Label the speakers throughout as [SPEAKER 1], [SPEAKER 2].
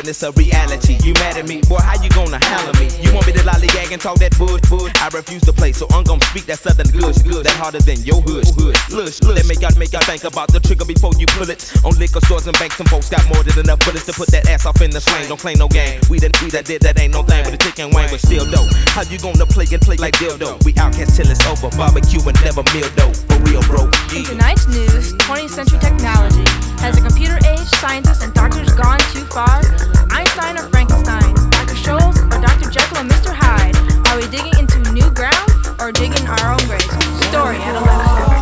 [SPEAKER 1] it's a reality. You mad at me, boy, how you gonna handle me? You want me to lollygag and talk that bush? I refuse to play, so I'm gonna speak that southern good. That harder than your hood. That make y'all think about the trigger before you pull it. On liquor stores and banks, some folks got more than enough bullets to put that ass off in the sling. Don't play no game. We that did that ain't no thing, but the chicken wing was still dope. How you gonna play like dildo? We outcast till it's over. Barbecue and never meal dough. For real, bro.
[SPEAKER 2] In tonight's news, 20th century technology. Has a computer age, scientists, and doctors gone too far? Einstein or Frankenstein? Dr. Scholl's or Dr. Jekyll and Mr. Hyde? Are we digging into new ground or digging our own graves? Story at 11.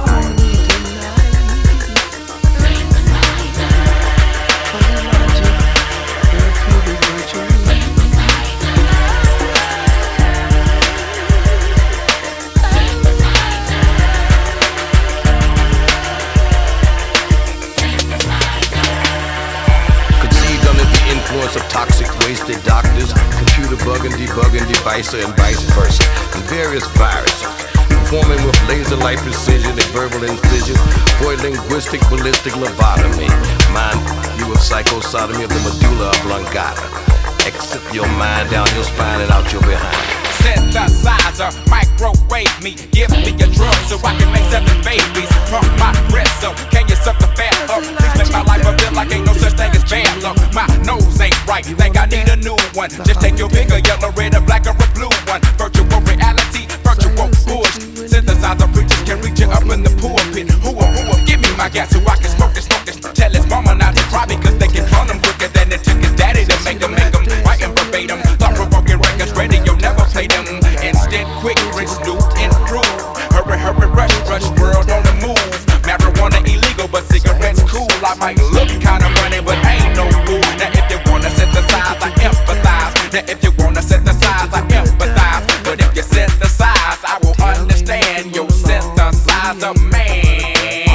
[SPEAKER 3] Of toxic, wasted doctors, computer bugging, debugging, devicer, and vice versa, and various viruses, performing with laser-like precision and verbal incision, void linguistic, ballistic lobotomy, mind you of psychosodomy of the medulla oblongata, exit your mind down your spine and out your behind.
[SPEAKER 4] Synthesizer, microwave me, give me a drug so I can make 7 babies. Pump my breast up, can you suck the fat up? Please make my life a bit like ain't no such thing as bad luck. My nose ain't right, think I need a new one. Just take your bigger yellow, red, or black, or a blue one. Virtual reality, virtual bullshit. Synthesizer preachers can reach you up in the pulpit. Who give me my gas so I can smoke this. Tell his mama not to cry because they can clone him quicker than it took his daddy to make him writing verbatim. Thought-provoking records, radio never played them. Instead, quick, rinse, do, improve. Hurry, rush, world on the move. Marijuana illegal, but cigarettes cool. I might look kinda funny, but ain't no fool. Now if you wanna synthesize, I empathize. Now if you wanna synthesize, I empathize. But if you synthesize, I will understand your synthesizer man.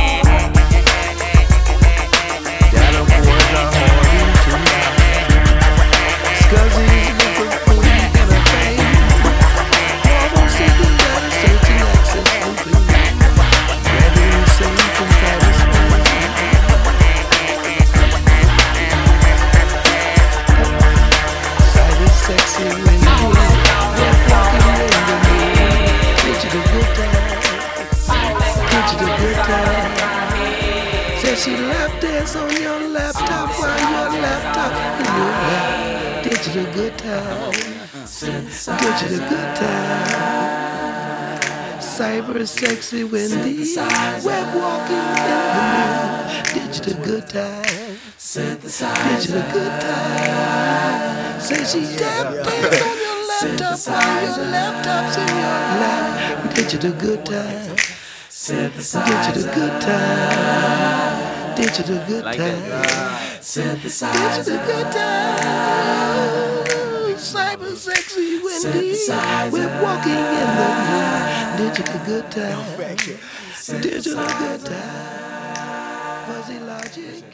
[SPEAKER 5] She lap dance on your laptop while your laptop in your lap. Digital good time. Digital good time. Cyber sexy Wendy. Web walking in the moon. Digital good time. Digital good time. Say she tap dance on your laptop while your laptop's in your lap. Digital good time. Digital good time. Digital good time. Digital good time. Cyber sexy Wendy. We're walking in the moon. Digital good time. Digital good time. Fuzzy logic.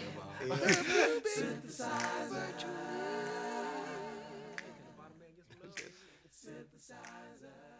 [SPEAKER 5] Synthesizer.